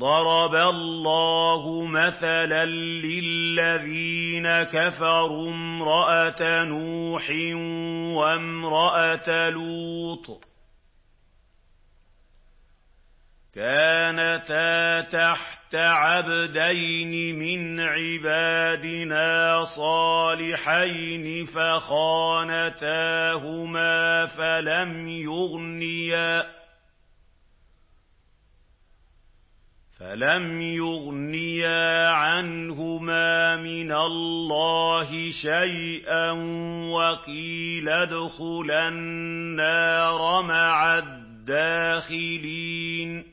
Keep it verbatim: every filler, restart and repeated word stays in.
ضرب الله مثلا للذين كفروا امرأة نوح وامرأة لوط كانتا تحت عبدين من عبادنا صالحين فخانتاهما فلم يغنيا فلم يغنيا عنهما من الله شيئا وقيل ادخلا النار مع الداخلين